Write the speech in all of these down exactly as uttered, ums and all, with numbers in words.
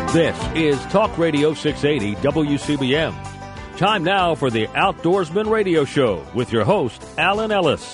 This is Talk Radio six eighty W C B M. Time now for the Outdoorsman Radio Show with your host, Alan Ellis.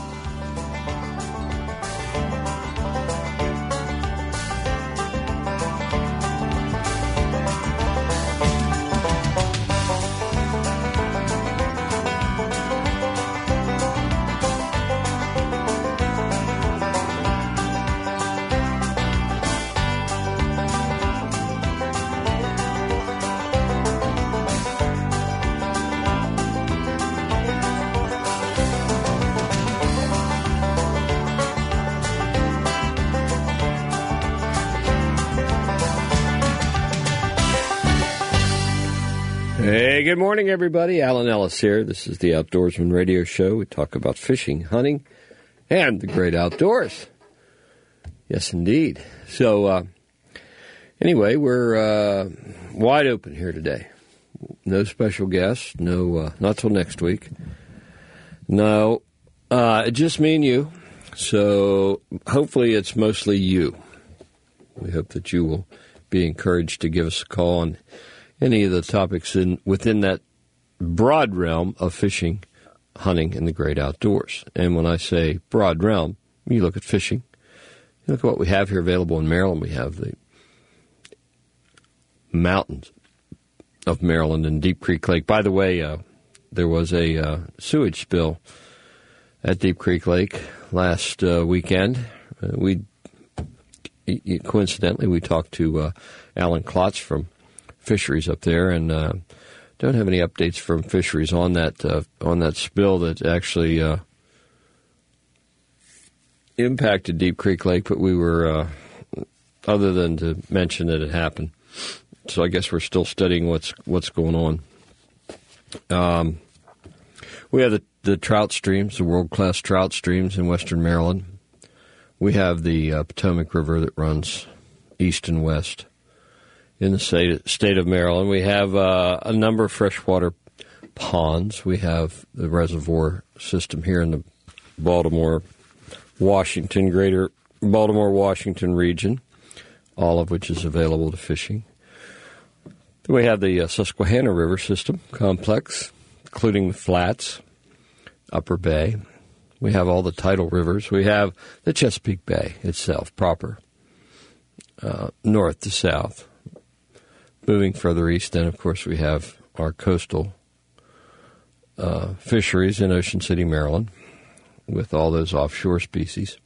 Hey, good morning, everybody. Alan Ellis here. This is the Outdoorsman Radio Show. We talk about fishing, hunting, and the great outdoors. Yes, indeed. So, uh, anyway, we're uh, wide open here today. No special guests. No, uh, not till next week. No, uh, just me and you. So, hopefully, it's mostly you. We hope that you will be encouraged to give us a call on any of the topics in within that broad realm of fishing, hunting, and the great outdoors. And when I say broad realm, you look at fishing. You look at what we have here available in Maryland. We have the mountains of Maryland and Deep Creek Lake. By the way, uh, there was a uh, sewage spill at Deep Creek Lake last uh, weekend. Uh, we coincidentally we talked to uh, Alan Klotz from Fisheries up there, and uh, don't have any updates from Fisheries on that uh, on that spill that actually uh, impacted Deep Creek Lake. But we were, uh, other than to mention that it happened, so I guess we're still studying what's what's going on. Um, we have the, the trout streams, the world class trout streams in Western Maryland. We have the uh, Potomac River that runs east and west in the state, state of Maryland. We have uh, a number of freshwater ponds. We have the reservoir system here in the Baltimore, Washington, greater Baltimore, Washington region, all of which is available to fishing. Then we have the uh, Susquehanna River system complex, including the Flats, Upper Bay. We have all the tidal rivers. We have the Chesapeake Bay itself proper, uh, north to south. Moving further east, then, of course, we have our coastal uh, fisheries in Ocean City, Maryland, with all those offshore species.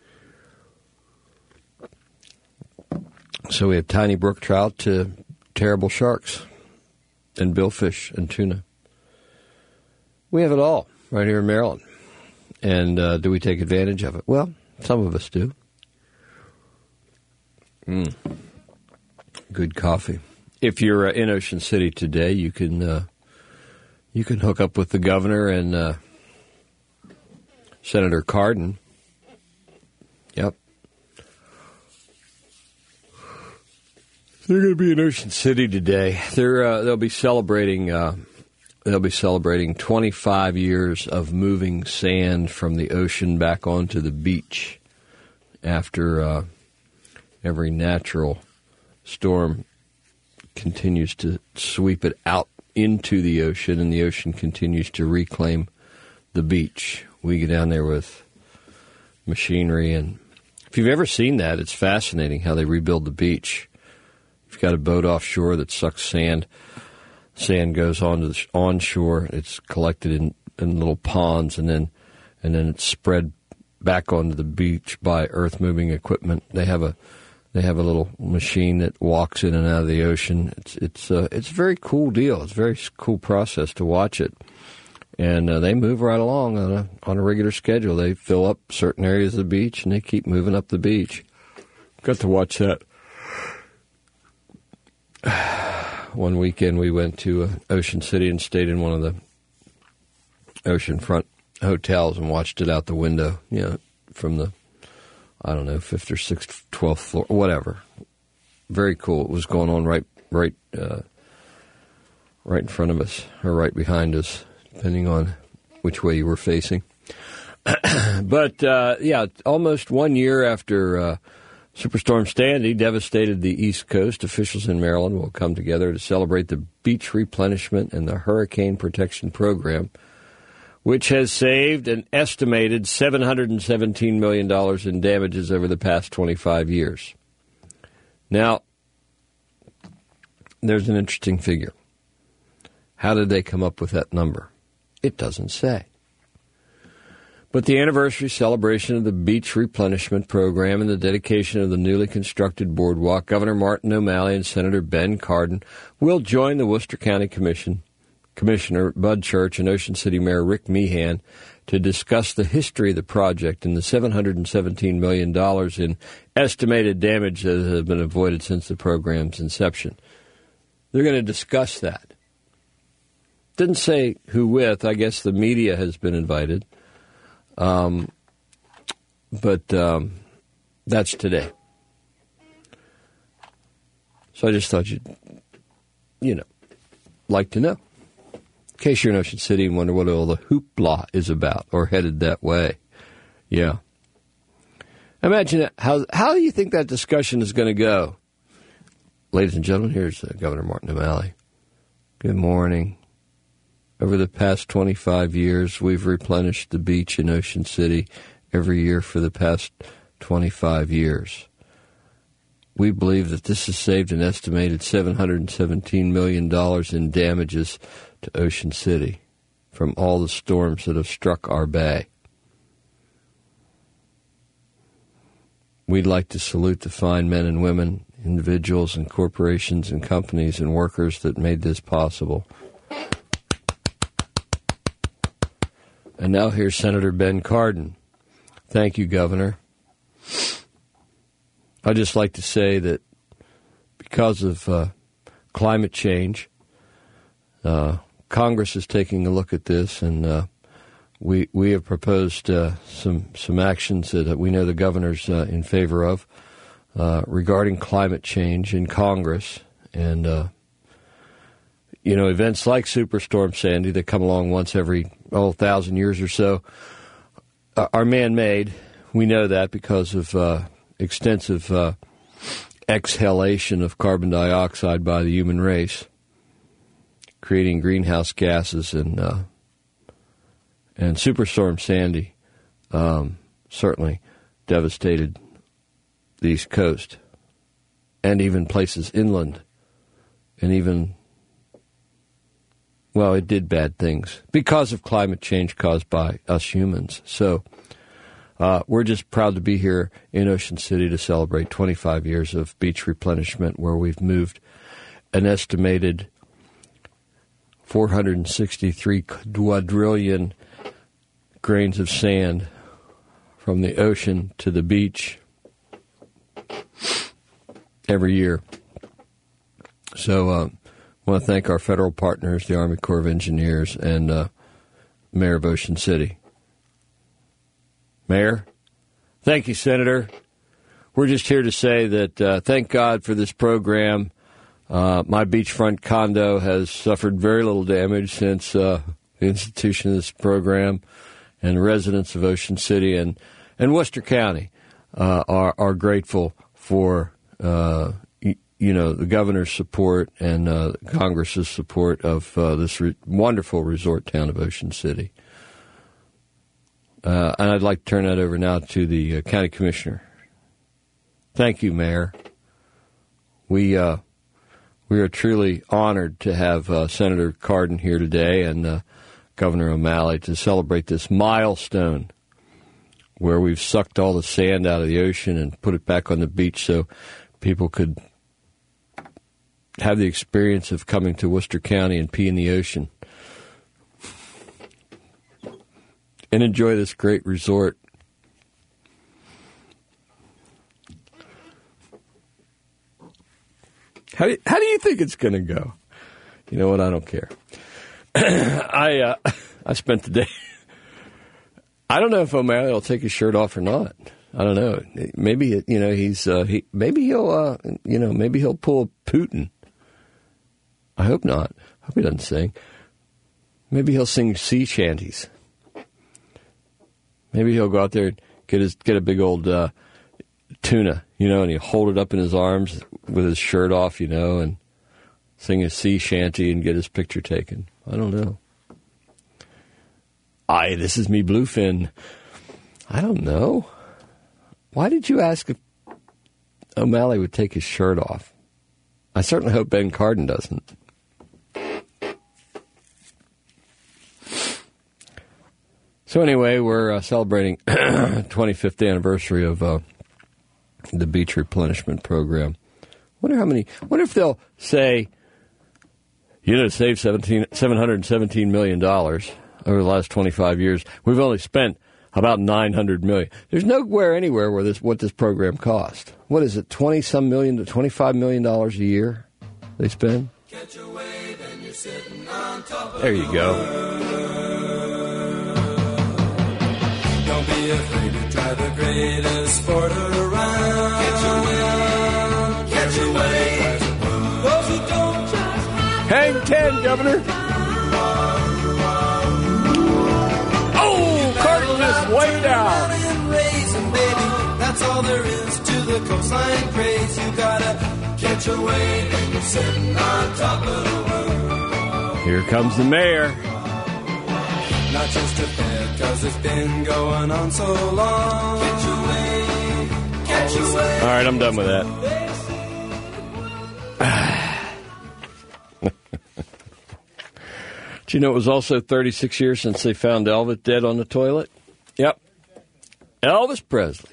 So we have tiny brook trout to terrible sharks and billfish and tuna. We have it all right here in Maryland. And uh, do we take advantage of it? Well, some of us do. Mm. Good coffee. If you're uh, in Ocean City today, you can uh, you can hook up with the governor and uh, Senator Cardin. Yep, they're going to be in Ocean City today. They're uh, they'll be celebrating uh, they'll be celebrating twenty-five years of moving sand from the ocean back onto the beach after uh, every natural storm continues to sweep it out into the ocean, and the ocean continues to reclaim the beach. We get down there with machinery, and if you've ever seen that, it's fascinating how they rebuild the beach. You've got a boat offshore that sucks sand. Sand goes onto the onshore. It's collected in, in little ponds, and then and then it's spread back onto the beach by earth-moving equipment. They have a They have a little machine that walks in and out of the ocean. It's it's uh, it's a very cool deal. It's a very cool process to watch it, and uh, they move right along on a on a regular schedule. They fill up certain areas of the beach, and they keep moving up the beach. Got to watch that. One weekend we went to uh, Ocean City and stayed in one of the oceanfront hotels and watched it out the window. You know, from the I don't know, fifth or sixth, twelfth floor, whatever. Very cool. It was going on right, right, uh, right in front of us or right behind us, depending on which way you were facing. But uh, yeah, almost one year after uh, Superstorm Sandy devastated the East Coast. Officials in Maryland will come together to celebrate the beach replenishment and the hurricane protection program, which has saved an estimated seven hundred seventeen million dollars in damages over the past twenty-five years. Now, there's an interesting figure. How did they come up with that number? It doesn't say. But the anniversary celebration of the beach replenishment program and the dedication of the newly constructed boardwalk, Governor Martin O'Malley and Senator Ben Cardin will join the Worcester County Commission, Commissioner Bud Church and Ocean City Mayor Rick Meehan to discuss the history of the project and the seven hundred seventeen million dollars in estimated damage that has been avoided since the program's inception. They're going to discuss that. Didn't say who with. I guess the media has been invited. Um, but um, that's today. So I just thought you'd, you know, like to know. In case you're in Ocean City and wonder what all the hoopla is about or headed that way. Yeah. Imagine it. How, how do you think that discussion is going to go? Ladies and gentlemen, here's uh, Governor Martin O'Malley. Good morning. Over the past twenty-five years, we've replenished the beach in Ocean City every year for the past twenty-five years. We believe that this has saved an estimated seven hundred seventeen million dollars in damages to Ocean City from all the storms that have struck our bay. We'd like to salute the fine men and women, individuals and corporations and companies and workers that made this possible. And now here's Senator Ben Cardin. Thank you, Governor. I'd just like to say that because of uh, climate change, uh, Congress is taking a look at this, and uh, we we have proposed uh, some some actions that we know the governor's uh, in favor of uh, regarding climate change in Congress. And uh, you know, events like Superstorm Sandy that come along once every oh thousand years or so are man-made. We know that because of uh, extensive uh, exhalation of carbon dioxide by the human race, creating greenhouse gases, and uh, and Superstorm Sandy um, certainly devastated the East Coast and even places inland, and even, well, it did bad things because of climate change caused by us humans. So uh, we're just proud to be here in Ocean City to celebrate twenty-five years of beach replenishment, where we've moved an estimated four hundred sixty-three quadrillion grains of sand from the ocean to the beach every year. So uh, I want to thank our federal partners, the Army Corps of Engineers, and uh, Mayor of Ocean City. Mayor, thank you, Senator. We're just here to say that uh, thank God for this program. Uh, my beachfront condo has suffered very little damage since uh, the institution of this program, and residents of Ocean City and, and Worcester County uh, are, are grateful for uh, y- you know the governor's support and uh, Congress's support of uh, this re- wonderful resort town of Ocean City. Uh, and I'd like to turn that over now to the uh, county commissioner. Thank you, Mayor. We uh, we are truly honored to have uh, Senator Cardin here today and uh, Governor O'Malley to celebrate this milestone where we've sucked all the sand out of the ocean and put it back on the beach so people could have the experience of coming to Worcester County and pee in the ocean and enjoy this great resort. How do you, how do you think it's going to go? You know what? I don't care. I uh, I spent the day. I don't know if O'Malley will take his shirt off or not. I don't know. Maybe you know he's uh, he maybe he'll uh, you know maybe he'll pull Putin. I hope not. I hope he doesn't sing. Maybe he'll sing sea shanties. Maybe he'll go out there and get his get a big old uh, tuna. you know, and he'd hold it up in his arms with his shirt off, you know, and sing a sea shanty and get his picture taken. I don't know. Aye, this is me, Bluefin. I don't know. Why did you ask if O'Malley would take his shirt off? I certainly hope Ben Cardin doesn't. So anyway, we're uh, celebrating twenty-fifth anniversary of uh, the beach replenishment program. Wonder how many. Wonder if they'll say, you know, save seventeen, seven hundred seventeen million dollars over the last twenty-five years. We've only spent about nine hundred million dollars. There's nowhere anywhere where this what this program cost. What is it? Twenty some million to twenty-five million dollars a year they spend. Catch a wave and you're sitting on top of there you go. Don't be afraid to try the greatest sport around. Catch a wave, catch a wave. Those who don't just hang ten, Governor. Oh, Cardin just way down. Raisin, baby. That's all there is to the coastline craze. You gotta catch a wave and you're sitting on top of the world. Here comes the mayor. Not just a fad, cause it's been going on so long. Catch a wave, catch a wave. All right, I'm done with that. Do you know it was also thirty-six years since they found Elvis dead on the toilet? Yep. Elvis Presley.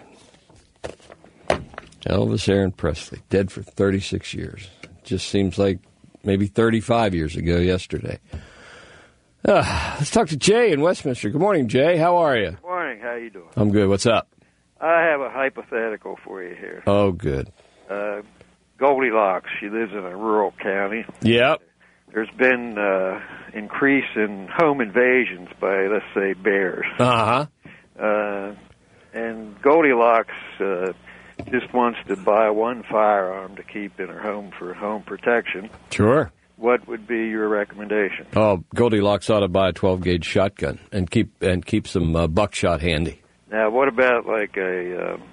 Elvis Aaron Presley, dead for thirty-six years. Just seems like maybe thirty-five years ago yesterday. Uh, let's talk to Jay in Westminster. Good morning, Jay. How are you? Good morning. How you doing? I'm good. What's up? I have a hypothetical for you here. Oh, good. Uh, Goldilocks, she lives in a rural county. Yep. There's been uh, increase in home invasions by, let's say, bears. Uh-huh. Uh, and Goldilocks uh, just wants to buy one firearm to keep in her home for home protection. Sure. What would be your recommendation? Oh, Goldilocks ought to buy a twelve gauge shotgun and keep and keep some uh, buckshot handy. Now, what about like a uh,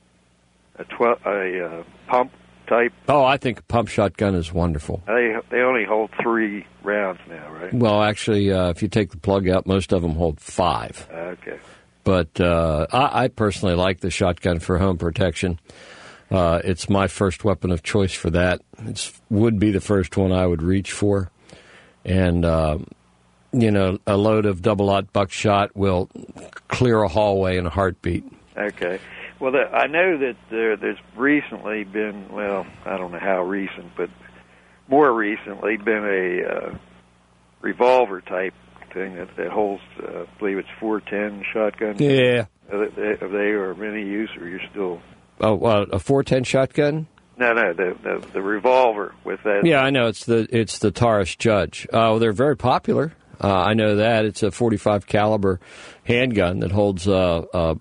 a twelve a uh, pump type? Oh, I think a pump shotgun is wonderful. They they only hold three rounds now, right? Well, actually, uh, if you take the plug out, most of them hold five. Okay. But uh, I, I personally like the shotgun for home protection. Uh, it's my first weapon of choice for that. It would be the first one I would reach for. And, uh, you know, a load of double-aught buckshot will clear a hallway in a heartbeat. Okay. Well, the, I know that there, there's recently been, well, I don't know how recent, but more recently been a uh, revolver-type thing that, that holds, uh, I believe it's four ten shotgun. Yeah. Are they, are they are of any use, or you're still... Oh, uh, a four ten shotgun? No, no, the, the the revolver with that. Yeah, I know. It's the it's the Taurus Judge. Oh, uh, they're very popular. Uh, I know that. It's a forty-five caliber handgun that holds. Uh, uh,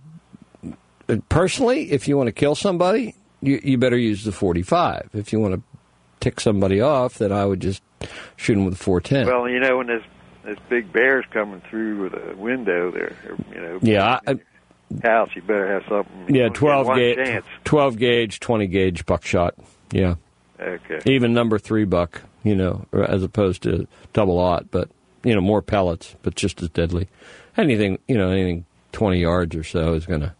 personally, if you want to kill somebody, you, you better use the forty-five. If you want to tick somebody off, then I would just shoot them with a four ten. Well, you know, when there's there's big bears coming through with a window there, you know. Yeah. I, house, you better have something. Yeah, twelve gauge, chance. twelve gauge, twenty gauge buckshot. Yeah. Okay. Even number three buck, you know, as opposed to double aught, but you know, more pellets, but just as deadly. Anything, you know, anything twenty yards or so is going to,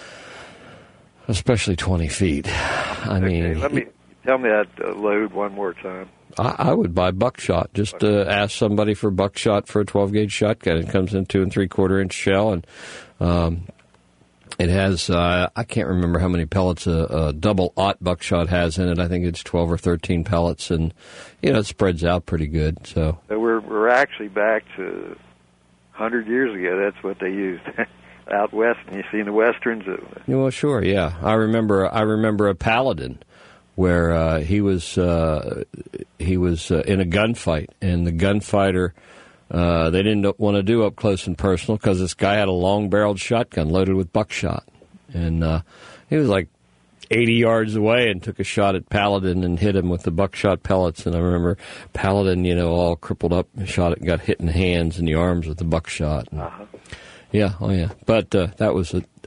especially twenty feet. I okay, mean, let me tell me that uh, load one more time. I, I would buy buckshot. Just uh, ask somebody for buckshot for a twelve gauge shotgun. It comes in two and three quarter inch shell, and um, it has, uh, I can't remember how many pellets a, a double-aught buckshot has in it. I think it's twelve or thirteen pellets, and, you know, it spreads out pretty good. So, so we're we're actually back to one hundred years ago. That's what they used out west. And you see in the westerns. Uh, well, sure, yeah. I remember I remember a Paladin where uh, he was, uh, he was uh, in a gunfight, and the gunfighter... Uh, they didn't want to do up close and personal because this guy had a long-barreled shotgun loaded with buckshot. And uh, he was like eighty yards away and took a shot at Paladin and hit him with the buckshot pellets. And I remember Paladin, you know, all crippled up, shot it, got hit in the hands and the arms with the buckshot. And, uh-huh. Yeah, oh yeah. But uh, that was a,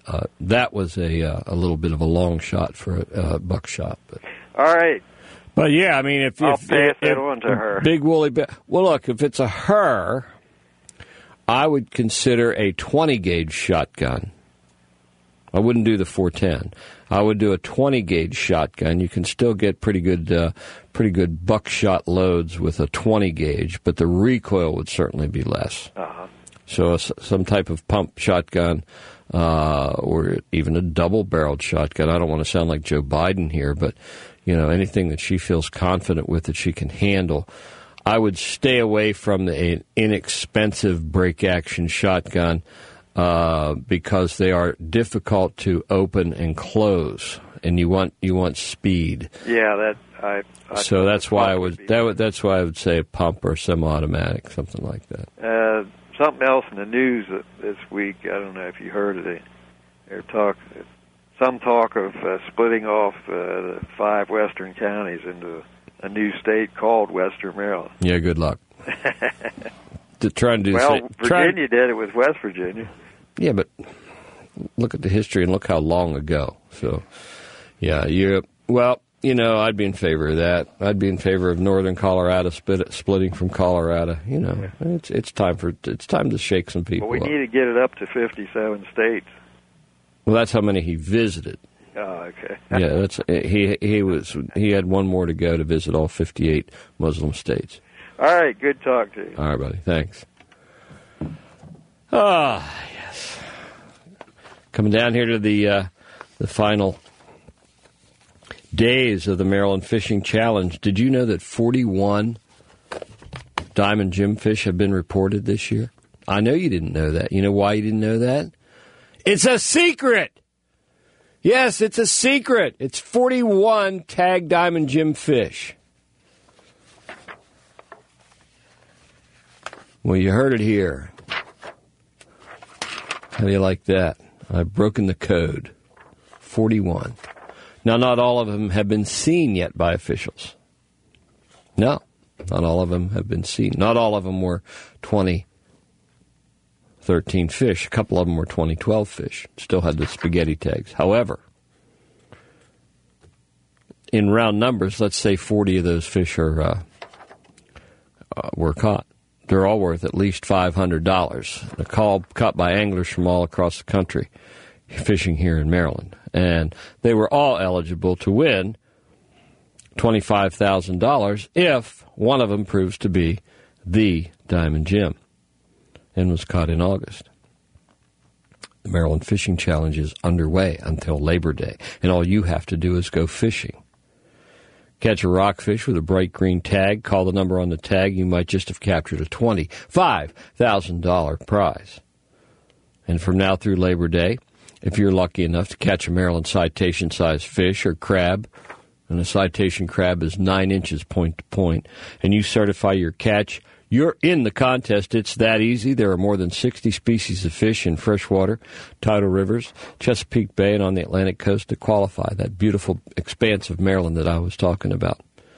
uh, that was a uh, a little bit of a long shot for a uh, buckshot. But. All right. But yeah, I mean, if I'll if, pass if, it on to her. Big woolly bear. Well, look, if it's a her, I would consider a twenty gauge shotgun. I wouldn't do the four ten. I would do a twenty gauge shotgun. You can still get pretty good, uh, pretty good buckshot loads with a twenty gauge, but the recoil would certainly be less. Uh-huh. So a, some type of pump shotgun, uh, or even a double barreled shotgun. I don't want to sound like Joe Biden here, but you know, anything that she feels confident with that she can handle. I would stay away from the inexpensive break action shotgun. Uh, because they are difficult to open and close, and you want you want speed. Yeah, that I. I so that's why I would, would that would that's why I would say a pump or semi-automatic, something like that. Uh, something else in the news this week. I don't know if you heard of it. There talk some talk of uh, splitting off uh, the five western counties into a new state called Western Maryland. Yeah, good luck. To try and do well, the same. Virginia try, did it with West Virginia. Yeah, but look at the history and look how long ago. So, yeah, you well, you know, I'd be in favor of that. I'd be in favor of Northern Colorado split, splitting from Colorado. You know, yeah. it's it's time for it's time to shake some people. Well, we up. need to get it up to fifty-seven states. Well, that's how many he visited. Oh, okay. Yeah, that's he. He was he had one more to go to visit all fifty-eight Muslim states. All right, good talk to you. All right, buddy. Thanks. Ah, oh, yes. Coming down here to the uh, the final days of the Maryland Fishing Challenge. Did you know that forty-one diamond jimfish have been reported this year? I know you didn't know that. You know why you didn't know that? It's a secret. Yes, it's a secret. It's forty-one tagged diamond jimfish. Well, you heard it here. How do you like that? I've broken the code. forty-one. Now, not all of them have been seen yet by officials. No, not all of them have been seen. Not all of them were twenty thirteen fish. A couple of them were twenty twelve fish. Still had the spaghetti tags. However, in round numbers, let's say forty of those fish are uh, uh, were caught. They're all worth at least five hundred dollars. They're called, caught by anglers from all across the country fishing here in Maryland. And they were all eligible to win twenty-five thousand dollars if one of them proves to be the Diamond Jim and was caught in August. The Maryland Fishing Challenge is underway until Labor Day, and all you have to do is go fishing. Catch a rockfish with a bright green tag. Call the number on the tag. You might just have captured a twenty-five thousand dollars prize. And from now through Labor Day, if you're lucky enough to catch a Maryland citation-sized fish or crab, and a citation crab is nine inches point to point, and you certify your catch, you're in the contest. It's that easy. There are more than sixty species of fish in freshwater, tidal rivers, Chesapeake Bay, and on the Atlantic coast to qualify, that beautiful expanse of Maryland that I was talking about.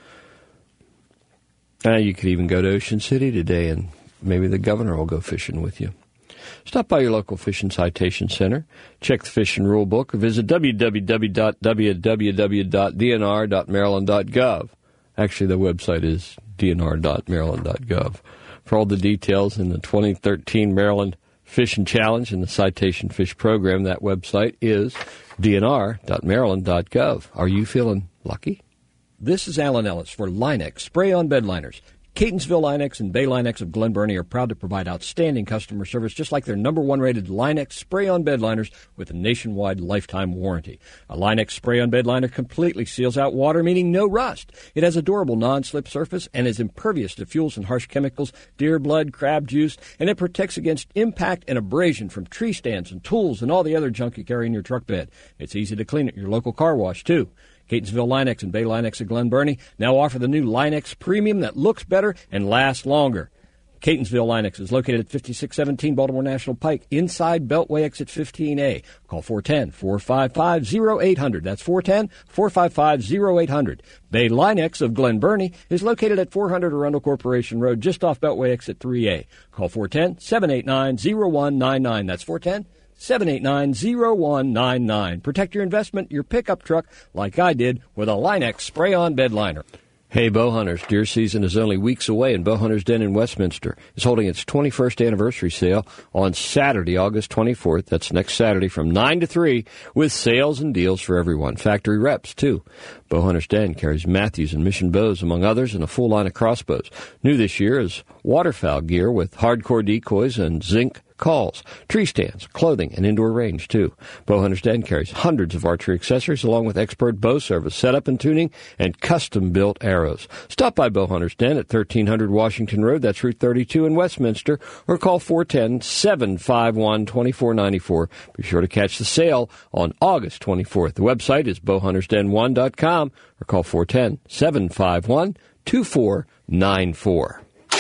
Uh, you could even go to Ocean City today, and maybe the governor will go fishing with you. Stop by your local Fishing Citation Center, check the fishing rule book, or visit w w w dot w w w dot d n r dot maryland dot gov. Actually, the website is d n r dot maryland dot gov. For all the details in the twenty thirteen Maryland Fishing Challenge and the Citation Fish Program, that website is d n r dot maryland dot gov. Are you feeling lucky? This is Alan Ellis for Line-X Spray-On Bed Liners. Catonsville Line-X and Bay Line-X of Glen Burnie are proud to provide outstanding customer service, just like their number one rated Line-X spray-on bed liners with a nationwide lifetime warranty. A Line-X spray-on bed liner completely seals out water, meaning no rust. It has a durable non-slip surface and is impervious to fuels and harsh chemicals, deer blood, crab juice, and it protects against impact and abrasion from tree stands and tools and all the other junk you carry in your truck bed. It's easy to clean at your local car wash, too. Catonsville Line-X and Bay Line-X of Glen Burnie now offer the new Line-X Premium that looks better and lasts longer. Catonsville Line-X is located at fifty-six seventeen Baltimore National Pike, inside Beltway exit fifteen A. Call four one zero, four five five, zero eight zero zero. That's four one zero, four five five, zero eight zero zero. Bay Line-X of Glen Burnie is located at four hundred Arundel Corporation Road, just off Beltway exit three A. Call four one zero, seven eight nine, zero one nine nine. That's four one zero, seven eight nine, zero one nine nine. Protect your investment, your pickup truck, like I did with a Line-X spray-on bed liner. Hey, bow hunters, deer season is only weeks away, and Bowhunters Den in Westminster is holding its twenty-first anniversary sale on Saturday, August twenty-fourth. That's next Saturday from nine to three, with sales and deals for everyone. Factory reps, too. Bowhunters Den carries Matthews and Mission bows, among others, and a full line of crossbows. New this year is waterfowl gear with hardcore decoys and zinc calls, tree stands, clothing, and indoor range, too. Bowhunters Den carries hundreds of archery accessories along with expert bow service, setup and tuning, and custom-built arrows. Stop by Bowhunters Den at thirteen hundred Washington Road, that's Route thirty-two in Westminster, or call four one zero, seven five one, two four nine four. Be sure to catch the sale on August twenty-fourth. The website is bow hunters den one dot com, or call four one zero, seven five one, two four nine four.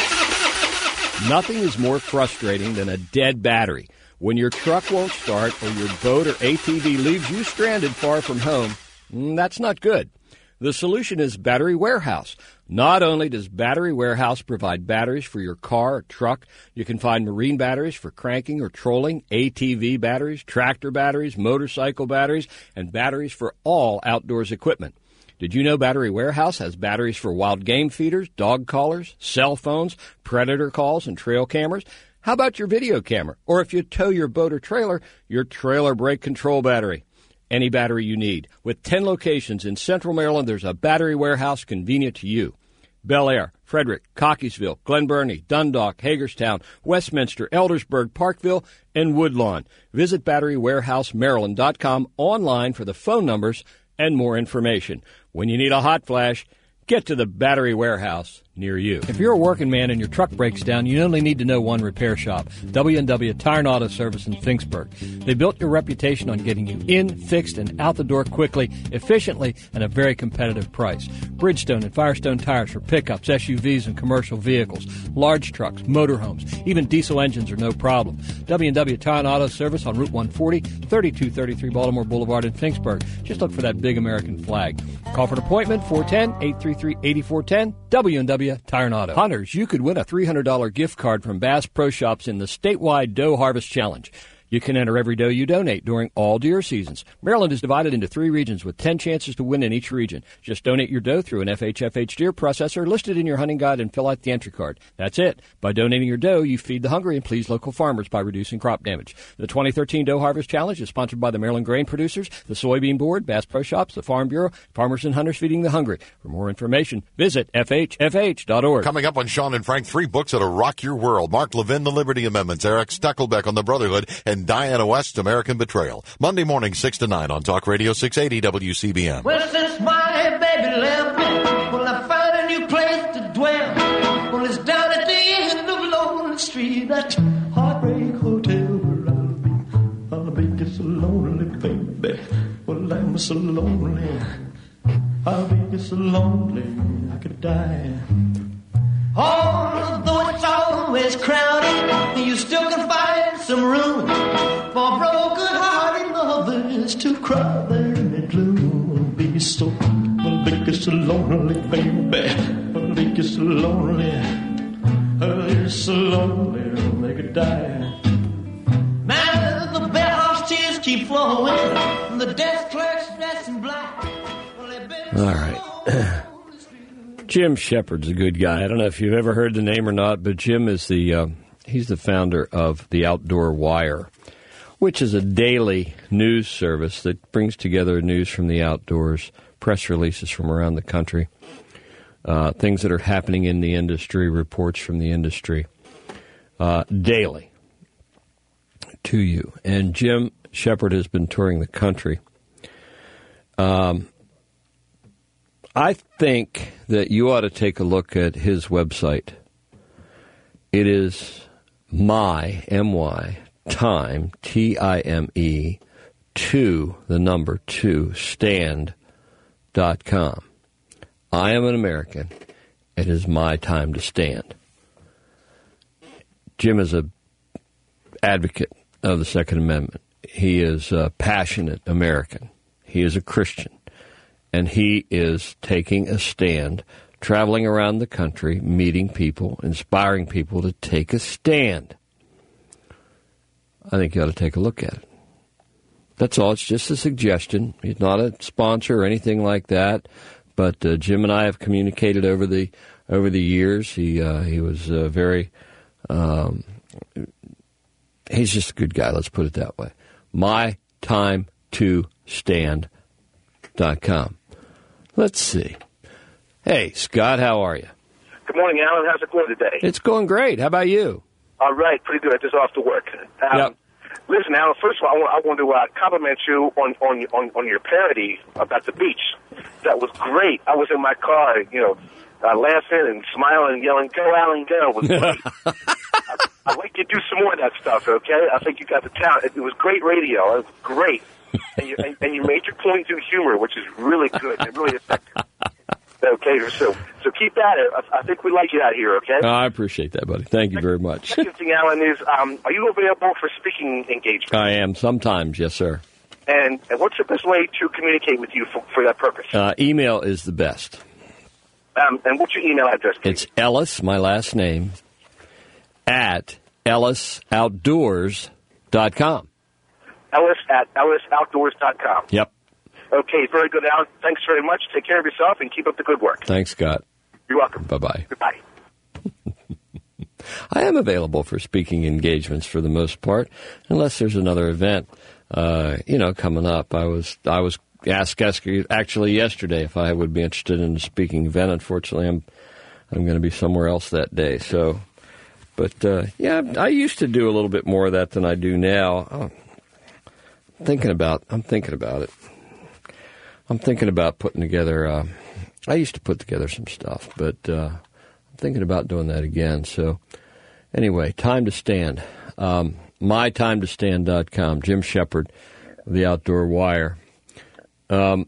Nothing is more frustrating than a dead battery. When your truck won't start or your boat or A T V leaves you stranded far from home, that's not good. The solution is Battery Warehouse. Not only does Battery Warehouse provide batteries for your car or truck, you can find marine batteries for cranking or trolling, A T V batteries, tractor batteries, motorcycle batteries, and batteries for all outdoors equipment. Did you know Battery Warehouse has batteries for wild game feeders, dog collars, cell phones, predator calls, and trail cameras? How about your video camera? Or if you tow your boat or trailer, your trailer brake control battery. Any battery you need. With ten locations in Central Maryland, there's a Battery Warehouse convenient to you. Bel Air, Frederick, Cockeysville, Glen Burnie, Dundalk, Hagerstown, Westminster, Eldersburg, Parkville, and Woodlawn. Visit battery warehouse maryland dot com online for the phone numbers and more information. When you need a hot flash, get to the Battery Warehouse near you. If you're a working man and your truck breaks down, you only need to know one repair shop, W and W Tire and Auto Service in Finksburg. They built your reputation on getting you in, fixed, and out the door quickly, efficiently, and at a very competitive price. Bridgestone and Firestone tires for pickups, S U Vs, and commercial vehicles, large trucks, motorhomes, even diesel engines are no problem. W and W Tire and Auto Service on Route one forty, thirty-two thirty-three Baltimore Boulevard in Finksburg. Just look for that big American flag. Call for an appointment, four one zero, eight three three, eight four one zero, W and W Tire and Auto. Hunters, you could win a three hundred dollars gift card from Bass Pro Shops in the statewide Doe Harvest Challenge. You can enter every doe you donate during all deer seasons. Maryland is divided into three regions with ten chances to win in each region. Just donate your doe through an F H F H deer processor listed in your hunting guide and fill out the entry card. That's it. By donating your doe, you feed the hungry and please local farmers by reducing crop damage. The twenty thirteen Doe Harvest Challenge is sponsored by the Maryland Grain Producers, the Soybean Board, Bass Pro Shops, the Farm Bureau, Farmers and Hunters Feeding the Hungry. For more information, visit F H F H dot org. Coming up on Sean and Frank, three books that'll rock your world. Mark Levin, The Liberty Amendments, Eric Steckelbeck on the Brotherhood, and Diana West, American Betrayal. Monday morning, six to nine on Talk Radio six eighty W C B M. Well, since my baby left, well, I found a new place to dwell. Well, it's down at the end of Lonely Street, that Heartbreak Hotel where I'll be. I'll be just so lonely, baby. Well, I'm so lonely. I'll be just so lonely, I could die. Although it's always crowded, you still can find some room for broken-hearted lovers to cry there in the gloom. Be so, well, be so lonely, baby. Well, be so lonely. Oh, you're so lonely, they could die. Now the bellhop's tears keep flowing, and the desk clerk's dressed in black. Well, they've been all right. Jim Shepard's a good guy. I don't know if you've ever heard the name or not, but Jim is the uh, he's the founder of the Outdoor Wire, which is a daily news service that brings together news from the outdoors, press releases from around the country, uh, things that are happening in the industry, reports from the industry, uh, daily to you. And Jim Shepard has been touring the country. Um. I think that you ought to take a look at his website. It is my, M Y, time, T I M E, two, the number two, stand dot com. I am an American. It is my time to stand. Jim is a advocate of the Second Amendment. He is a passionate American. He is a Christian. And he is taking a stand, traveling around the country, meeting people, inspiring people to take a stand. I think you ought to take a look at it. That's all. It's just a suggestion. He's not a sponsor or anything like that. But uh, Jim and I have communicated over the over the years. He uh, he was uh, very. Um, he's just a good guy. Let's put it that way. my time to stand dot com. Let's see. Hey, Scott, how are you? Good morning, Alan. How's it going today? It's going great. How about you? All right, pretty good. I just off to work. Um, yep. Listen, Alan, first of all, I want, I want to uh, compliment you on, on on on your parody about the beach. That was great. I was in my car, you know, uh, laughing and smiling and yelling, "Go, Alan, go!" It was great. I, I'd like you to do some more of that stuff, okay? I think you got the talent. It, it was great radio. It was great. And you, and, and you made your point through humor, which is really good and really effective. Okay, so so keep at it. I, I think we like you out here, okay? Oh, I appreciate that, buddy. Thank you very much. Second thing, Alan, is um, are you available for speaking engagements? I am sometimes, yes, sir. And, and what's the best way to communicate with you for, for that purpose? Uh, email is the best. Um, and what's your email address, please? It's Ellis, my last name, at ellis outdoors dot com. Ellis at ellis outdoors dot com. Yep. Okay, very good, Alan. Thanks very much. Take care of yourself and keep up the good work. Thanks, Scott. You're welcome. Bye-bye. Goodbye. I am available for speaking engagements for the most part, unless there's another event, uh, you know, coming up. I was I was asked actually yesterday if I would be interested in a speaking event. Unfortunately, I'm I'm going to be somewhere else that day. So, but uh, yeah, I used to do a little bit more of that than I do now. Oh, I'm thinking about I'm thinking about it. I'm thinking about putting together. Uh, I used to put together some stuff, but uh, I'm thinking about doing that again. So, anyway, time to stand. Um, my time to stand dot com. Jim Shepard of the Outdoor Wire. Um,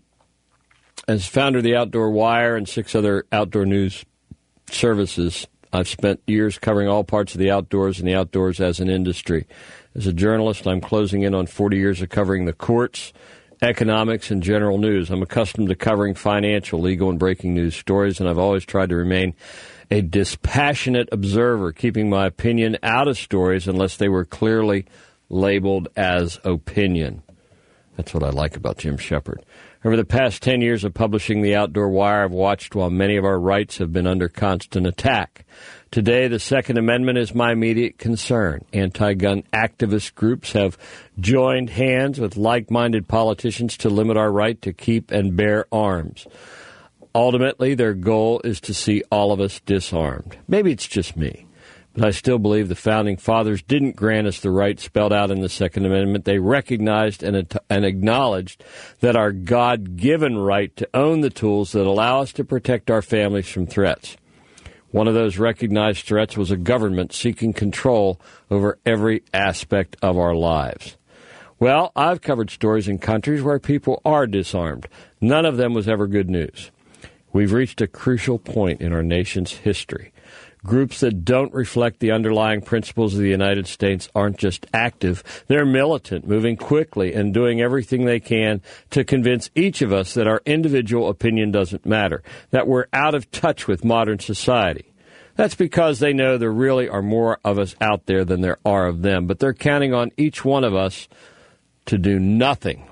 as founder of the Outdoor Wire and six other outdoor news services, I've spent years covering all parts of the outdoors and the outdoors as an industry. As a journalist, I'm closing in on forty years of covering the courts, economics, and general news. I'm accustomed to covering financial, legal, and breaking news stories, and I've always tried to remain a dispassionate observer, keeping my opinion out of stories unless they were clearly labeled as opinion. That's what I like about Jim Shepard. Over the past ten years of publishing the Outdoor Wire, I've watched while many of our rights have been under constant attack. Today, the Second Amendment is my immediate concern. Anti-gun activist groups have joined hands with like-minded politicians to limit our right to keep and bear arms. Ultimately, their goal is to see all of us disarmed. Maybe it's just me, but I still believe the Founding Fathers didn't grant us the right spelled out in the Second Amendment. They recognized and, and acknowledged that our God-given right to own the tools that allow us to protect our families from threats. One of those recognized threats was a government seeking control over every aspect of our lives. Well, I've covered stories in countries where people are disarmed. None of them was ever good news. We've reached a crucial point in our nation's history. Groups that don't reflect the underlying principles of the United States aren't just active, they're militant, moving quickly and doing everything they can to convince each of us that our individual opinion doesn't matter, that we're out of touch with modern society. That's because they know there really are more of us out there than there are of them, but they're counting on each one of us to do nothing.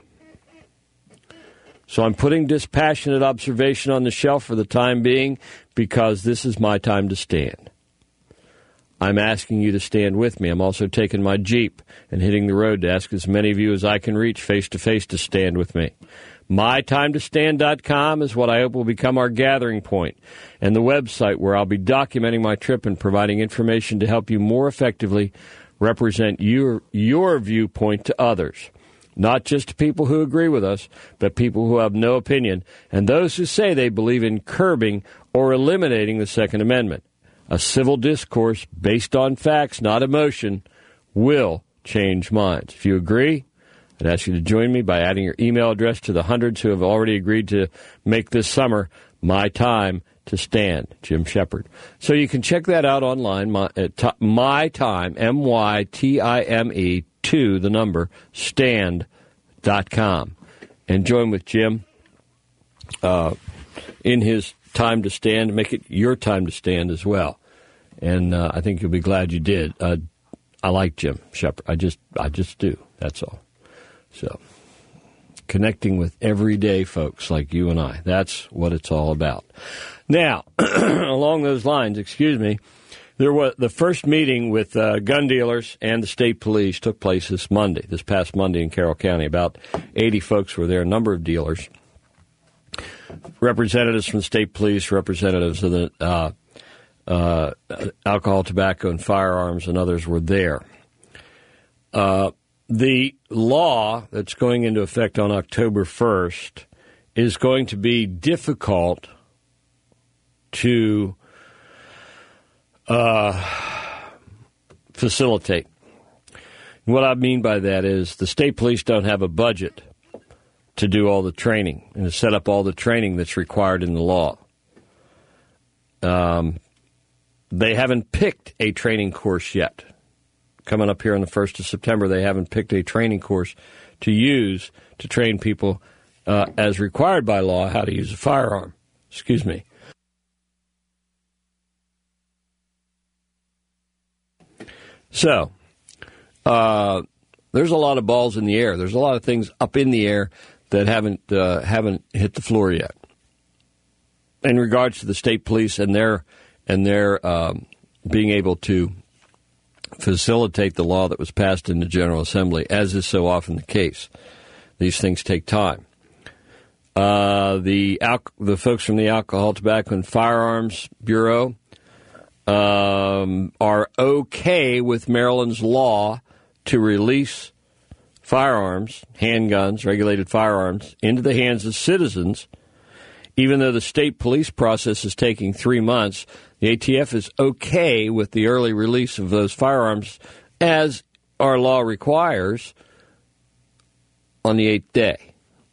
So I'm putting dispassionate observation on the shelf for the time being because this is my time to stand. I'm asking you to stand with me. I'm also taking my Jeep and hitting the road to ask as many of you as I can reach face-to-face to stand with me. my time to stand dot com is what I hope will become our gathering point, and the website where I'll be documenting my trip and providing information to help you more effectively represent your, your viewpoint to others. Not just to people who agree with us, but people who have no opinion, and those who say they believe in curbing or eliminating the Second Amendment. A civil discourse based on facts, not emotion, will change minds. If you agree, I'd ask you to join me by adding your email address to the hundreds who have already agreed to make this summer my time to stand, Jim Shepard. So you can check that out online, my, at t- my time, M Y T I M E, to the number, stand dot com. And join with Jim uh, in his time to stand, make it your time to stand as well. And uh, I think you'll be glad you did. Uh, I like Jim Shepard. I just, I just do. That's all. So, connecting with everyday folks like you and I. That's what it's all about. Now, along those lines, excuse me, there was the first meeting with uh, gun dealers and the state police took place this Monday, this past Monday in Carroll County. About eighty folks were there, a number of dealers, representatives from the state police, representatives of the uh, uh, alcohol, tobacco, and firearms, and others were there. Uh, the law that's going into effect on October first is going to be difficult to uh, facilitate. What I mean by that is the state police don't have a budget to do all the training and to set up all the training that's required in the law. Um, they haven't picked a training course yet. Coming up here on the first of September, they haven't picked a training course to use to train people uh, as required by law how to use a firearm. Excuse me. So, uh, there's a lot of balls in the air. There's a lot of things up in the air that haven't uh, haven't hit the floor yet. In regards to the state police and their and their um, being able to facilitate the law that was passed in the General Assembly, as is so often the case, these things take time. Uh, the al- the folks from the Alcohol, Tobacco, and Firearms Bureau um, are okay with Maryland's law to release firearms, handguns, regulated firearms, into the hands of citizens. Even though the state police process is taking three months, the A T F is okay with the early release of those firearms, as our law requires, on the eighth day.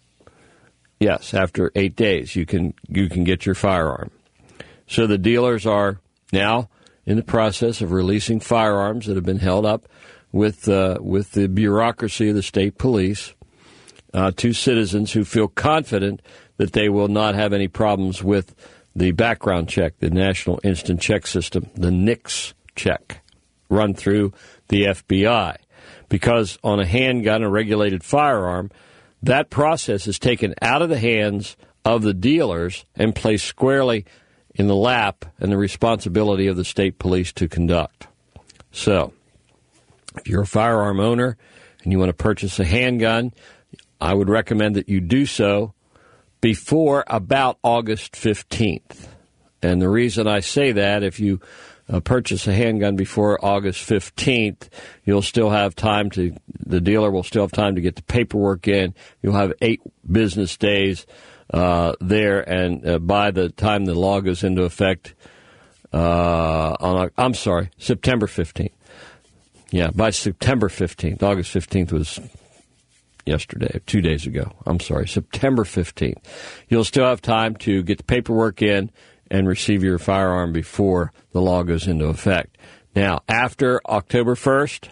Yes, after eight days, you can you can get your firearm. So the dealers are now in the process of releasing firearms that have been held up with uh, with the bureaucracy of the state police uh, to citizens who feel confident that they will not have any problems with the background check, the National Instant Check System, the N I C S check, run through the F B I. Because on a handgun, a regulated firearm, that process is taken out of the hands of the dealers and placed squarely in the lap and the responsibility of the state police to conduct. So, if you're a firearm owner and you want to purchase a handgun, I would recommend that you do so before about August fifteenth. And the reason I say that, if you uh, purchase a handgun before August fifteenth, you'll still have time to, the dealer will still have time to get the paperwork in. You'll have eight business days uh, there, and uh, by the time the law goes into effect, uh, on, I'm sorry, September fifteenth. Yeah, by September fifteenth. August fifteenth was yesterday, two days ago. I'm sorry, September fifteenth. You'll still have time to get the paperwork in and receive your firearm before the law goes into effect. Now, after October first,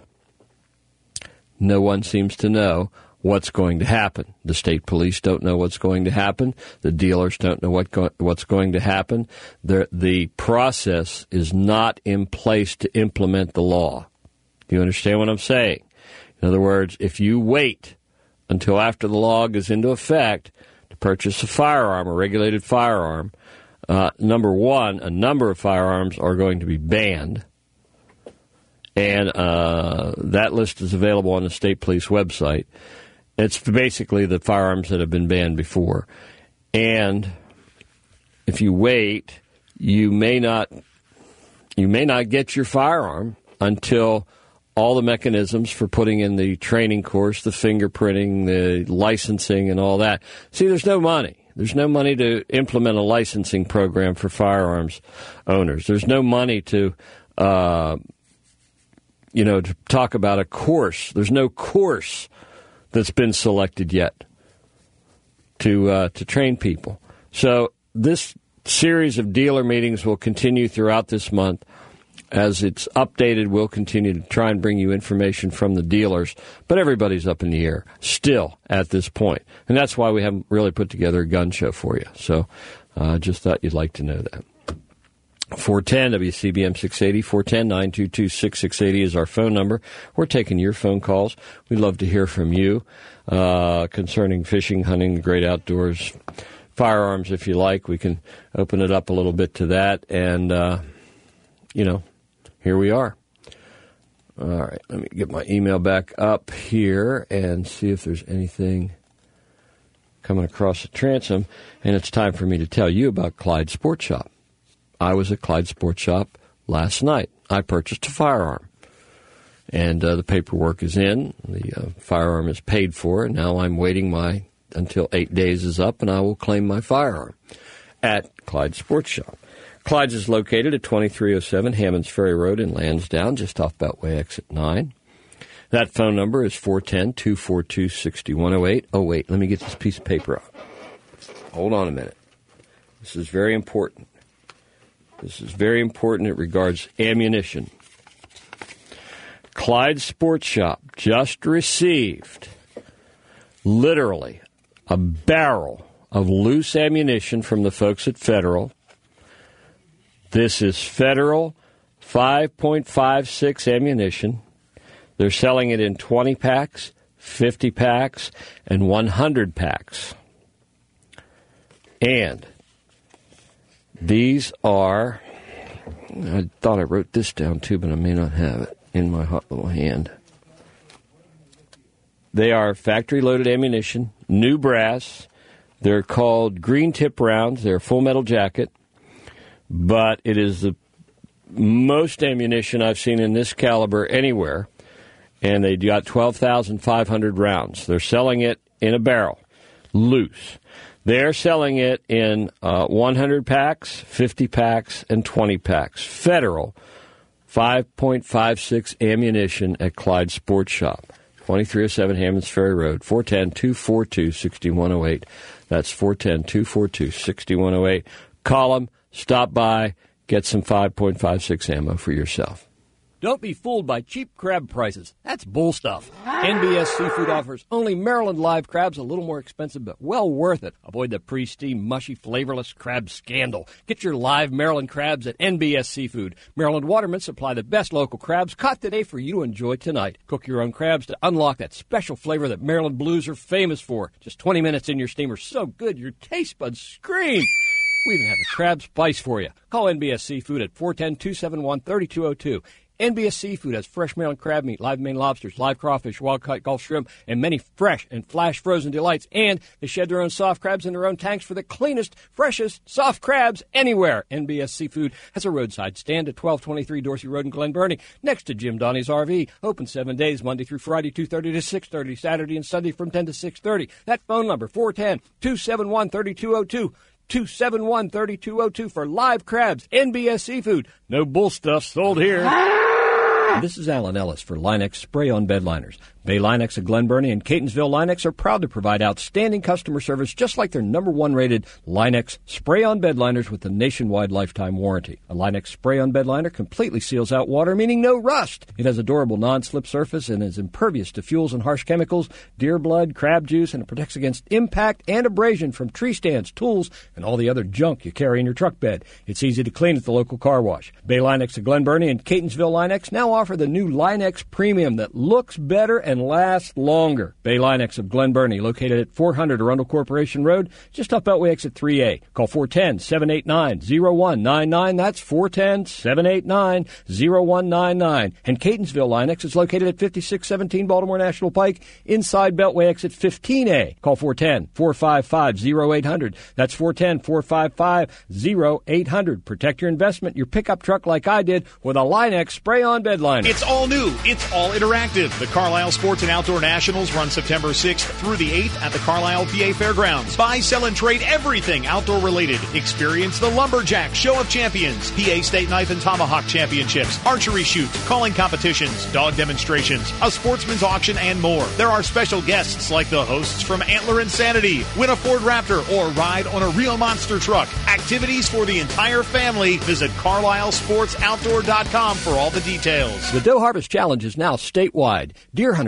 no one seems to know what's going to happen. The state police don't know what's going to happen. The dealers don't know what go- what's going to happen. The, the process is not in place to implement the law. Do you understand what I'm saying? In other words, if you wait until after the law goes into effect to purchase a firearm, a regulated firearm, uh, number one, a number of firearms are going to be banned. And uh, that list is available on the state police website. It's basically the firearms that have been banned before. And if you wait, you may not you may not get your firearm until all the mechanisms for putting in the training course, the fingerprinting, the licensing, and all that. See, there's no money. There's no money to implement a licensing program for firearms owners. There's no money to, uh, you know, to talk about a course. There's no course that's been selected yet to uh, to train people. So this series of dealer meetings will continue throughout this month. As it's updated, we'll continue to try and bring you information from the dealers, but everybody's up in the air still at this point. And that's why we haven't really put together a gun show for you. So I uh, just thought you'd like to know that. four one zero W C B M six eighty, four one zero, nine two two, six six eight zero is our phone number. We're taking your phone calls. We'd love to hear from you uh, concerning fishing, hunting, the great outdoors, firearms if you like. We can open it up a little bit to that. And, uh, you know, here we are. All right, let me get my email back up here and see if there's anything coming across the transom. And it's time for me to tell you about Clyde Sports Shop. I was at Clyde Sports Shop last night. I purchased a firearm, and uh, the paperwork is in. The uh, firearm is paid for, and now I'm waiting my until eight days is up, and I will claim my firearm at Clyde Sports Shop. Clyde's is located at twenty-three oh seven Hammonds Ferry Road in Lansdowne, just off Beltway Exit nine. That phone number is four one zero, two four two, six one zero eight. Oh, wait, let me get this piece of paper out. Hold on a minute. This is very important. This is very important. It regards ammunition. Clyde Sports Shop just received literally a barrel of loose ammunition from the folks at Federal. This is Federal five point five six ammunition. They're selling it in twenty packs, fifty packs, and one hundred packs. And these are, I thought I wrote this down too, but I may not have it in my hot little hand. They are factory-loaded ammunition, new brass. They're called green tip rounds. They're full metal jacket. But it is the most ammunition I've seen in this caliber anywhere. And they got twelve thousand five hundred rounds. They're selling it in a barrel, loose. They're selling it in uh, one hundred packs, fifty packs, and twenty packs. Federal five point five six ammunition at Clyde Sports Shop, twenty-three oh seven Hammonds Ferry Road, four one zero, two four two, six one zero eight. That's four one zero, two four two, six one zero eight. Call them, stop by, get some five point five six ammo for yourself. Don't be fooled by cheap crab prices. That's bull stuff. N B S Seafood offers only Maryland live crabs, a little more expensive, but well worth it. Avoid the pre-steamed, mushy, flavorless crab scandal. Get your live Maryland crabs at N B S Seafood. Maryland watermen supply the best local crabs caught today for you to enjoy tonight. Cook your own crabs to unlock that special flavor that Maryland Blues are famous for. Just twenty minutes in your steamer, so good your taste buds scream. We even have a crab spice for you. Call N B S Seafood at four one zero, two seven one, three two zero two. N B S Seafood has fresh Maryland crab meat, live Maine lobsters, live crawfish, wild-caught Gulf shrimp, and many fresh and flash-frozen delights. And they shed their own soft crabs in their own tanks for the cleanest, freshest, soft crabs anywhere. N B S Seafood has a roadside stand at twelve twenty-three Dorsey Road in Glen Burnie, next to Jim Donnie's R V. Open seven days, Monday through Friday, two thirty to six thirty, Saturday and Sunday from ten to six thirty. That phone number, four one zero, two seven one, three two zero two. two seven one, three two zero two for live crabs. N B S Seafood. No bull stuff sold here. This is Alan Ellis for Linex Spray-On Bed Liners. Bay Linex of Glen Burnie and Catonsville Linex are proud to provide outstanding customer service just like their number one rated Linex Spray-On Bed Liners with a nationwide lifetime warranty. A Linex Spray-On Bed Liner completely seals out water, meaning no rust. It has a durable non-slip surface and is impervious to fuels and harsh chemicals, deer blood, crab juice, and it protects against impact and abrasion from tree stands, tools, and all the other junk you carry in your truck bed. It's easy to clean at the local car wash. Bay Linex of Glen Burnie and Catonsville Linex now offer the new Linex Premium that looks better and lasts longer. Bay Linex of Glen Burnie, located at four hundred Arundel Corporation Road, just off Beltway Exit three A. Call four one zero, seven eight nine, zero one nine nine. That's four one zero, seven eight nine, zero one nine nine. And Catonsville Linex is located at fifty-six seventeen Baltimore National Pike, inside Beltway Exit fifteen A. Call four one zero, four five five, zero eight zero zero. That's four one zero, four five five, zero eight zero zero. Protect your investment, your pickup truck like I did with a Linex Spray-On Bed Liner. It's all new. It's all interactive. The Carlisle Sports and Outdoor Nationals run September sixth through the eighth at the Carlisle P A Fairgrounds. Buy, sell, and trade everything outdoor related. Experience the Lumberjack Show of Champions, P A State Knife and Tomahawk Championships, archery shoots, calling competitions, dog demonstrations, a sportsman's auction, and more. There are special guests like the hosts from Antler Insanity. Win a Ford Raptor or ride on a real monster truck. Activities for the entire family. Visit Carlisle Sports Outdoor dot com for all the details. The Doe Harvest Challenge is now statewide. Deer hunters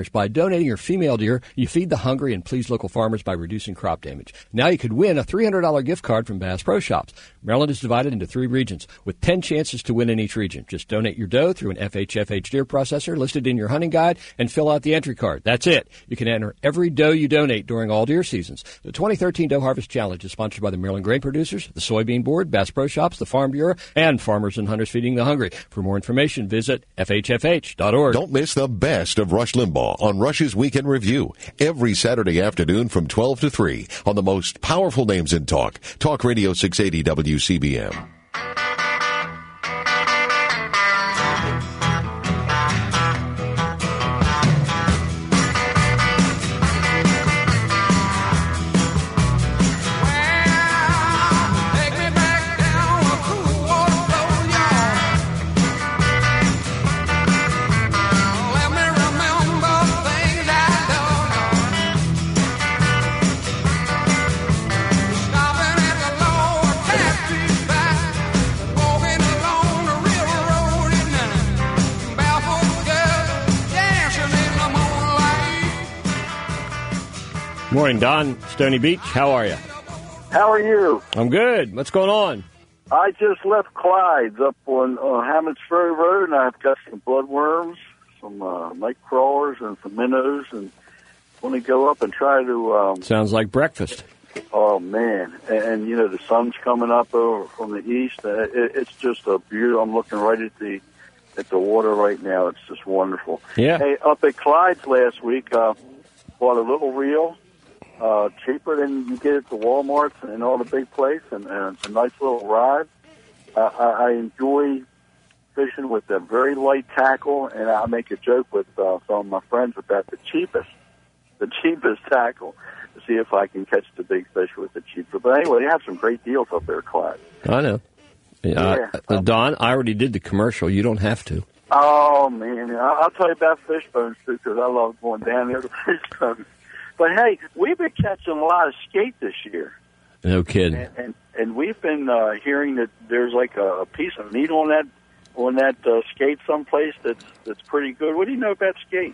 Bedliners. By donating your female deer, you feed the hungry and please local farmers by reducing crop damage. Now you could win a three hundred dollars gift card from Bass Pro Shops. Maryland is divided into three regions with ten chances to win in each region. Just donate your doe through an F H F H deer processor listed in your hunting guide and fill out the entry card. That's it. You can enter every doe you donate during all deer seasons. The twenty thirteen Doe Harvest Challenge is sponsored by the Maryland Grain Producers, the Soybean Board, Bass Pro Shops, the Farm Bureau, and Farmers and Hunters Feeding the Hungry. For more information, visit F H F H dot org. Don't miss the best of Rush Limbaugh on Rush's Weekend Review every Saturday afternoon from twelve to three on the most powerful names in talk. Talk Radio six eighty W C B M. Morning, Don, Stony Beach. How are you? How are you? I'm good. What's going on? I just left Clyde's up on uh, Hammonds Ferry Road, and I've got some bloodworms, some uh, night crawlers, and some minnows, and want to go up and try to... Um, Sounds like breakfast. Oh, man. And, and, you know, the sun's coming up over from the east. Uh, it, it's just a beautiful... I'm looking right at the at the water right now. It's just wonderful. Yeah. Hey, up at Clyde's last week, uh, bought a little reel. Uh, cheaper than you get at the Walmarts and all the big places, and, and it's a nice little rod. Uh, I, I enjoy fishing with a very light tackle, and I make a joke with uh, some of my friends about the cheapest, the cheapest tackle, to see if I can catch the big fish with the cheaper. But anyway, they have some great deals up there, Clyde. I know. Yeah. Uh, Don, I already did the commercial. You don't have to. Oh, man. I'll tell you about fish bones, too, because I love going down there to fish bones. But, hey, we've been catching a lot of skate this year. No kidding. And, and, and we've been uh, hearing that there's like a, a piece of meat on that on that uh, skate someplace that's that's pretty good. What do you know about skate?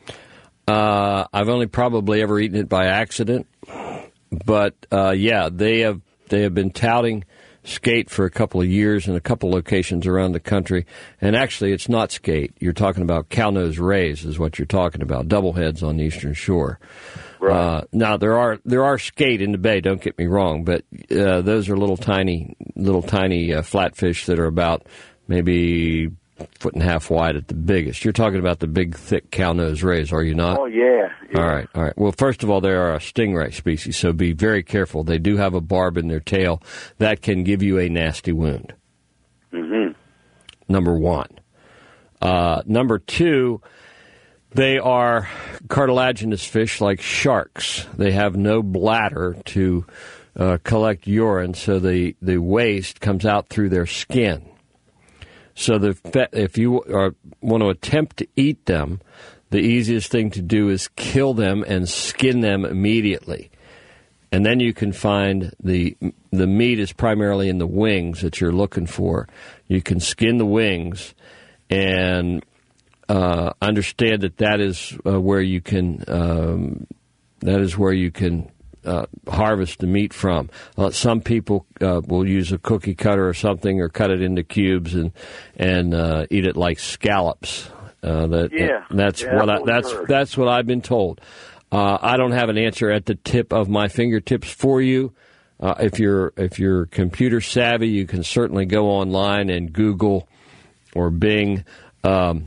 Uh, I've only probably ever eaten it by accident. But, uh, yeah, they have they have been touting skate for a couple of years in a couple locations around the country. And actually, it's not skate. You're talking about cow-nose rays is what you're talking about, doubleheads on the Eastern Shore. Right. Uh, now there are there are skate in the bay. Don't get me wrong, but uh, those are little tiny little tiny uh, flatfish that are about maybe a foot and a half wide at the biggest. You're talking about the big, thick cow-nose rays, are you not? Oh yeah, yeah. All right, all right. Well, first of all, they are a stingray species, so be very careful. They do have a barb in their tail that can give you a nasty wound. Mm-hmm. Number one. Uh, number two. They are cartilaginous fish like sharks. They have no bladder to uh, collect urine, so the, the waste comes out through their skin. So the if you are, want to attempt to eat them, the easiest thing to do is kill them and skin them immediately. And then you can find the the meat is primarily in the wings that you're looking for. You can skin the wings and Uh, understand that that is uh, where you can um, that is where you can uh, harvest the meat from. Uh, some people uh, will use a cookie cutter or something, or cut it into cubes and and uh, eat it like scallops. Uh, that, yeah, that's yeah, what I, I've that's heard. that's what I've been told. Uh, I don't have an answer at the tip of my fingertips for you. Uh, if you're if you're computer savvy, you can certainly go online and Google or Bing. Um,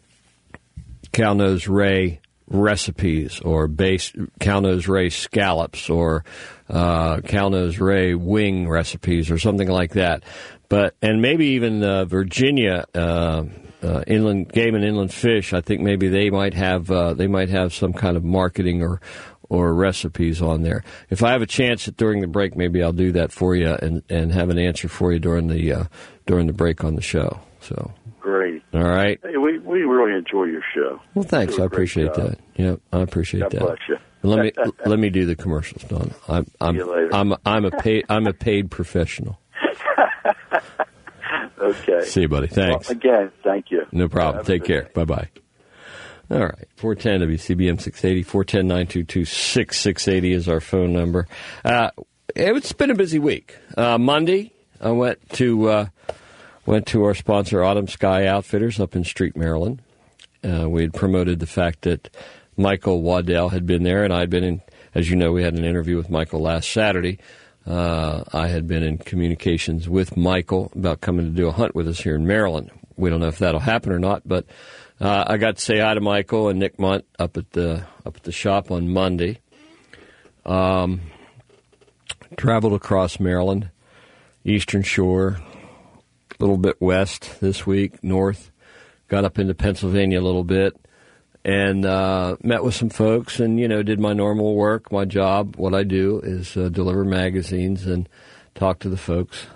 cow-nose ray recipes or base cow-nose ray scallops or uh, cow-nose ray wing recipes or something like that. But and maybe even uh, Virginia uh, uh, inland game and inland fish. I think maybe they might have uh, they might have some kind of marketing or or recipes on there. If I have a chance at during the break, maybe I'll do that for you and, and have an answer for you during the uh, during the break on the show. So. Great. All right. Hey, we, we really enjoy your show. Well, thanks. I appreciate job. that. Yeah, I appreciate God that. bless you. let me let me do the commercials, Don. I'm I'm See you later. I'm I'm a paid I'm a paid professional. Okay. See you, buddy. Thanks. Well, again, thank you. No problem. Have a Take good care. day. Bye bye. All right, four ten W C B M six eighty, four one zero, nine two two, six six eight zero is our phone number. Uh, it's been a busy week. Uh, Monday, I went to uh, went to our sponsor, Autumn Sky Outfitters, up in Street, Maryland. Uh, we had promoted the fact that Michael Waddell had been there, and I had been in, as you know, we had an interview with Michael last Saturday. Uh, I had been in communications with Michael about coming to do a hunt with us here in Maryland. We don't know if that'll happen or not, but uh, I got to say hi to Michael and Nick Munt up at the up at the shop on Monday. Um, traveled across Maryland, Eastern Shore, a little bit west this week, north. Got up into Pennsylvania a little bit, and uh, met with some folks, and you know, did my normal work, my job. What I do is uh, deliver magazines and talk to the folks.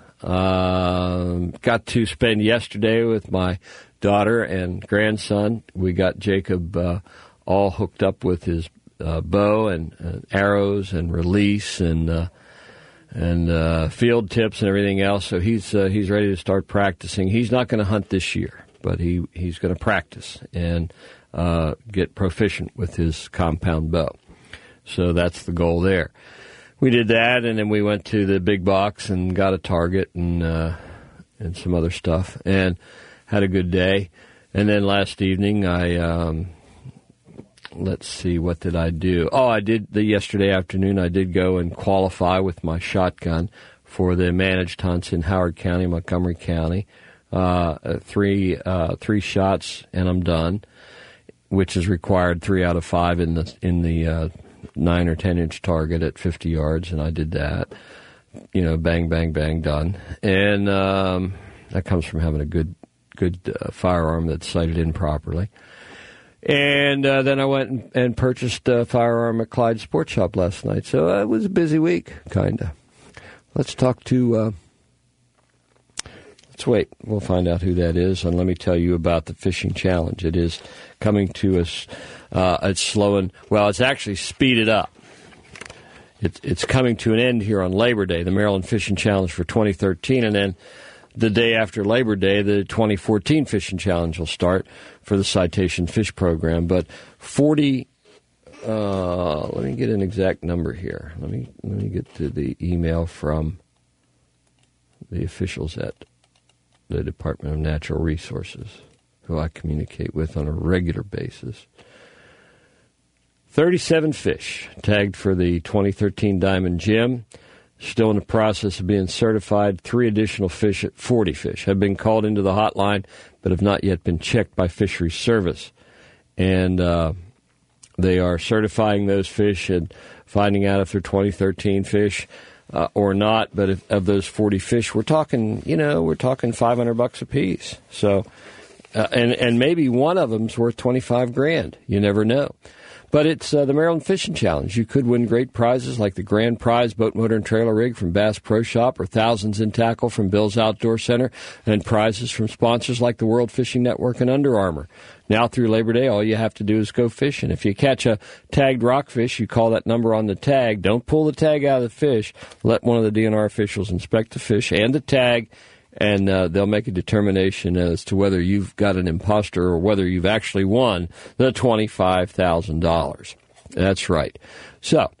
Uh, got to spend yesterday with my daughter and grandson. We got Jacob uh, all hooked up with his uh, bow and uh, arrows and release and uh, and uh, field tips and everything else. So he's uh, he's ready to start practicing. He's not going to hunt this year, but he, he's going to practice and uh, get proficient with his compound bow. So that's the goal there. We did that, and then we went to the big box and got a target and uh, and some other stuff, and had a good day. And then last evening, I um, let's see, what did I do? Oh, I did the yesterday afternoon. I did go and qualify with my shotgun for the managed hunts in Howard County, Montgomery County. Uh, three uh, three shots, and I'm done, which is required three out of five in the in the uh, nine or ten inch target at fifty yards, and I did that. You know, bang, bang, bang, done. And um, that comes from having a good good uh, firearm that's sighted in properly. And uh, then I went and, and purchased a firearm at Clyde Sports Shop last night. So uh, it was a busy week, kind of. Let's talk to... Uh, let's wait. We'll find out who that is, and let me tell you about the Fishing Challenge. It is coming to us. Uh, it's slowing. Well, it's actually speeded up. It's it's coming to an end here on Labor Day, the Maryland Fishing Challenge for twenty thirteen, and then the day after Labor Day, the twenty fourteen Fishing Challenge will start for the Citation Fish Program. But forty, uh, let me get an exact number here. Let me let me get to the email from the officials at the Department of Natural Resources, who I communicate with on a regular basis. thirty-seven fish tagged for the twenty thirteen Diamond Gem. Still in the process of being certified. Three additional fish, forty fish, have been called into the hotline, but have not yet been checked by Fisheries Service. And uh, they are certifying those fish and finding out if they're twenty thirteen fish uh, or not. But if, of those forty fish, we're talking, you know, we're talking five hundred bucks a piece. So, uh, and and maybe one of them's worth twenty-five grand. You never know. But it's uh, the Maryland Fishing Challenge. You could win great prizes like the grand prize boat motor and trailer rig from Bass Pro Shop, or thousands in tackle from Bill's Outdoor Center, and prizes from sponsors like the World Fishing Network and Under Armour. Now through Labor Day, all you have to do is go fishing. If you catch a tagged rockfish, you call that number on the tag. Don't pull the tag out of the fish. Let one of the D N R officials inspect the fish and the tag, and uh, they'll make a determination as to whether you've got an imposter or whether you've actually won the twenty-five thousand dollars. That's right. So,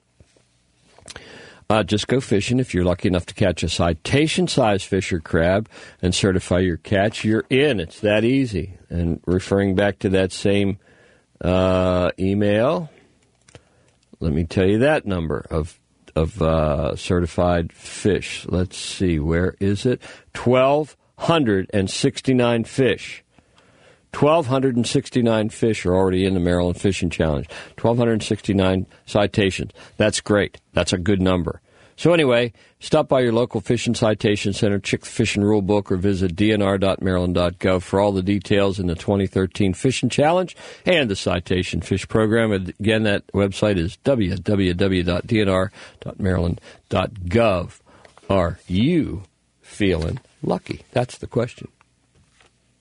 uh, just go fishing. If you're lucky enough to catch a citation-sized fish or crab and certify your catch, you're in. It's that easy. And referring back to that same uh, email, let me tell you that number of of uh, certified fish. Let's see, where is it? twelve sixty-nine fish. twelve sixty-nine fish are already in the Maryland Fishing Challenge. twelve sixty-nine citations. That's great. That's a good number. So anyway, stop by your local fishing citation center, check the fishing rule book, or visit d n r dot maryland dot gov for all the details in the twenty thirteen Fishing Challenge and the Citation Fish Program. Again, that website is w w w dot d n r dot maryland dot gov. Are you feeling lucky? That's the question.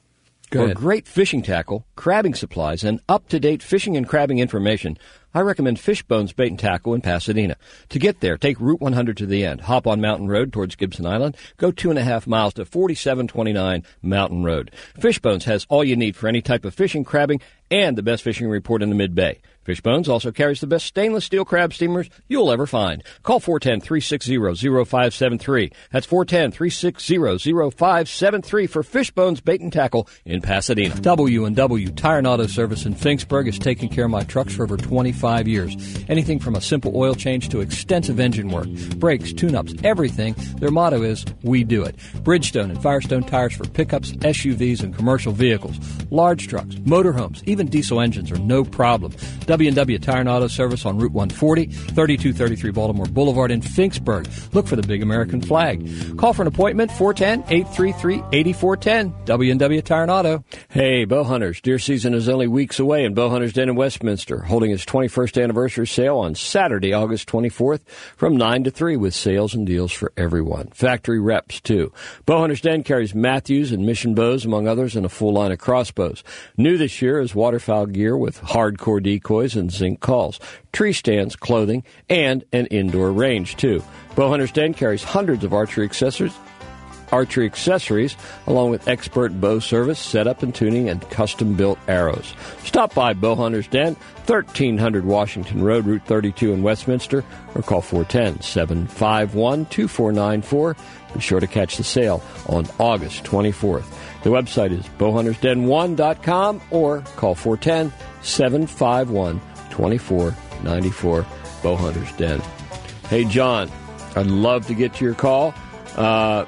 Go For ahead. great fishing tackle, crabbing supplies, and up-to-date fishing and crabbing information, I recommend Fishbones Bait and Tackle in Pasadena. To get there, take Route one hundred to the end. Hop on Mountain Road towards Gibson Island. Go two and a half miles to forty-seven twenty-nine Mountain Road. Fishbones has all you need for any type of fishing, crabbing, and the best fishing report in the Mid-Bay. Fishbones also carries the best stainless steel crab steamers you'll ever find. Call four one zero, three six zero, zero five seven three. That's four one zero, three six zero, zero five seven three for Fishbones Bait and Tackle in Pasadena. W and W Tire and Auto Service in Finksburg has taken care of my trucks for over twenty-five years. Anything from a simple oil change to extensive engine work, brakes, tune-ups, everything. Their motto is, we do it. Bridgestone and Firestone tires for pickups, S U Vs, and commercial vehicles. Large trucks, motorhomes, even diesel engines are no problem. W and W Tire and Auto Service on Route one forty, thirty-two thirty-three Baltimore Boulevard in Finksburg. Look for the big American flag. Call for an appointment, four one zero, eight three three, eight four one zero. W and W Tire and Auto. Hey, bow hunters, deer season is only weeks away, and Bowhunters Den in Westminster holding its twenty-first anniversary sale on Saturday, August twenty-fourth from nine to three with sales and deals for everyone. Factory reps, too. Bowhunters Den carries Matthews and Mission bows, among others, and a full line of crossbows. New this year is waterfowl gear with hardcore decoys and zinc calls, tree stands, clothing, and an indoor range, too. Bowhunters Den carries hundreds of archery accessories, archery accessories, along with expert bow service, setup and tuning, and custom-built arrows. Stop by Bowhunters Den, thirteen hundred Washington Road, Route thirty-two in Westminster, or call four one zero, seven five one, two four nine four. Be sure to catch the sale on August twenty-fourth. The website is bow hunters den one dot com or call four one zero, seven five one, two four nine four. Bowhunters Den. Hey, John, I'd love to get to your call. Uh,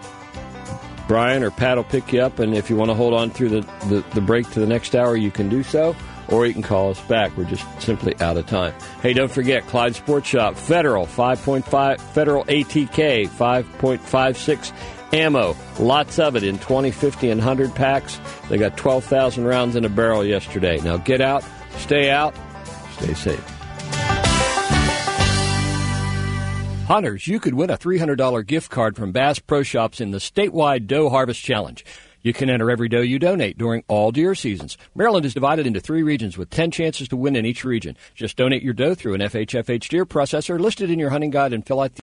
Brian or Pat will pick you up, and if you want to hold on through the, the, the break to the next hour, you can do so, or you can call us back. We're just simply out of time. Hey, don't forget, Clyde Sports Shop, Federal, five point five, Federal A T K, five point five six ammo. Lots of it in twenty, fifty, and one hundred packs. They got twelve thousand rounds in a barrel yesterday. Now get out, stay out, stay safe. Hunters, you could win a three hundred dollars gift card from Bass Pro Shops in the statewide Doe Harvest Challenge. You can enter every doe you donate during all deer seasons. Maryland is divided into three regions with ten chances to win in each region. Just donate your doe through an F H F H deer processor listed in your hunting guide and fill out the